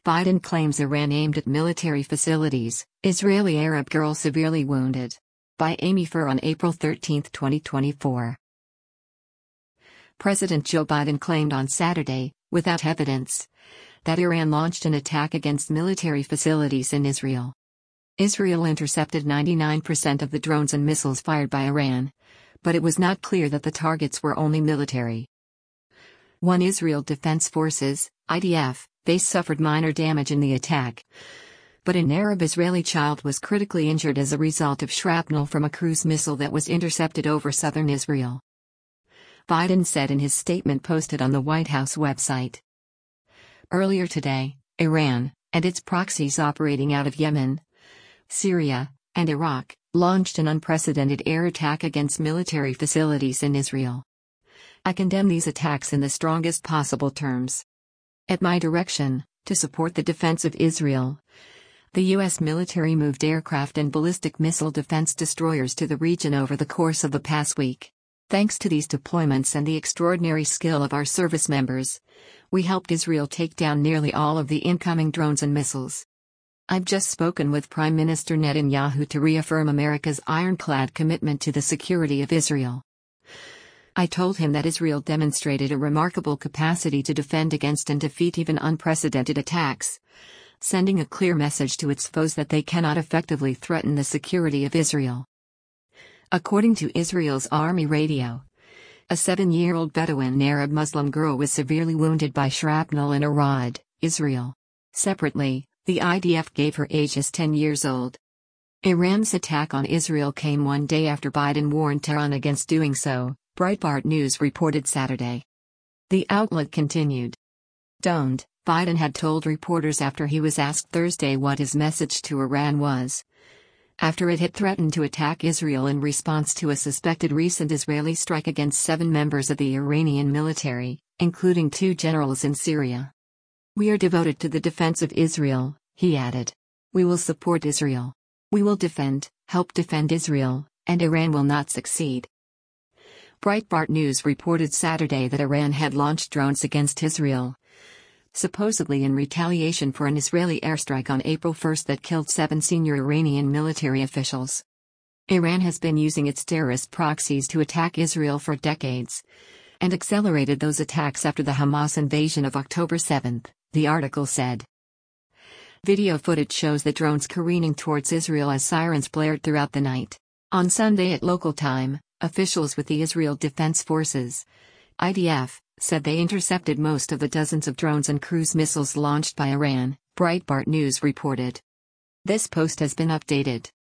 Biden claims Iran aimed at military facilities, Israeli Arab girl severely wounded. By Amy Furr on April 13, 2024. President Joe Biden claimed on Saturday, without evidence, that Iran launched an attack against military facilities in Israel. Israel intercepted 99% of the drones and missiles fired by Iran, but it was not clear that the targets were only military. One Israel Defense Forces, IDF, base suffered minor damage in the attack, but an Arab-Israeli child was critically injured as a result of shrapnel from a cruise missile that was intercepted over southern Israel. Biden said in his statement posted on the White House website. Earlier today, Iran, and its proxies operating out of Yemen, Syria, and Iraq, launched an unprecedented air attack against military facilities in Israel. I condemn these attacks in the strongest possible terms. At my direction, to support the defense of Israel, the U.S. military moved aircraft and ballistic missile defense destroyers to the region over the course of the past week. Thanks to these deployments and the extraordinary skill of our service members, we helped Israel take down nearly all of the incoming drones and missiles. I've just spoken with Prime Minister Netanyahu to reaffirm America's ironclad commitment to the security of Israel. I told him that Israel demonstrated a remarkable capacity to defend against and defeat even unprecedented attacks, sending a clear message to its foes that they cannot effectively threaten the security of Israel. According to Israel's Army Radio, a 7-year-old Bedouin Arab Muslim girl was severely wounded by shrapnel in Arad, Israel. Separately, the IDF gave her age as 10 years old. Iran's attack on Israel came one day after Biden warned Tehran against doing so, Breitbart News reported Saturday. The outlet continued. Biden had told reporters after he was asked Thursday what his message to Iran was, after it had threatened to attack Israel in response to a suspected recent Israeli strike against 7 members of the Iranian military, including 2 generals in Syria. We are devoted to the defense of Israel, he added. We will support Israel. We will help defend Israel, and Iran will not succeed. Breitbart News reported Saturday that Iran had launched drones against Israel, supposedly in retaliation for an Israeli airstrike on April 1 that killed 7 senior Iranian military officials. Iran has been using its terrorist proxies to attack Israel for decades, and accelerated those attacks after the Hamas invasion of October 7, the article said. Video footage shows the drones careening towards Israel as sirens blared throughout the night. On Sunday at local time, officials with the Israel Defense Forces, IDF, said they intercepted most of the dozens of drones and cruise missiles launched by Iran, Breitbart News reported. This post has been updated.